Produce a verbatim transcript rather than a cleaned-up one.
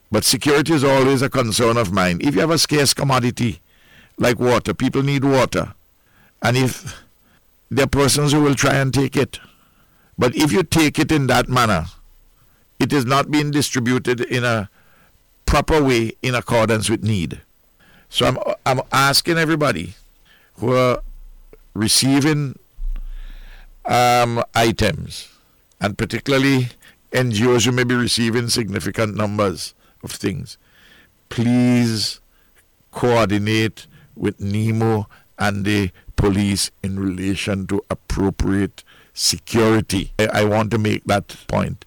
But security is always a concern of mine. If you have a scarce commodity like water, people need water. And if there are persons who will try and take it. But if you take it in that manner, it is not being distributed in a proper way in accordance with need. So I'm I'm asking everybody who are receiving um, items, and particularly N G Os who may be receiving significant numbers of things, please coordinate with NEMO and the police in relation to appropriate security. I, I want to make that point.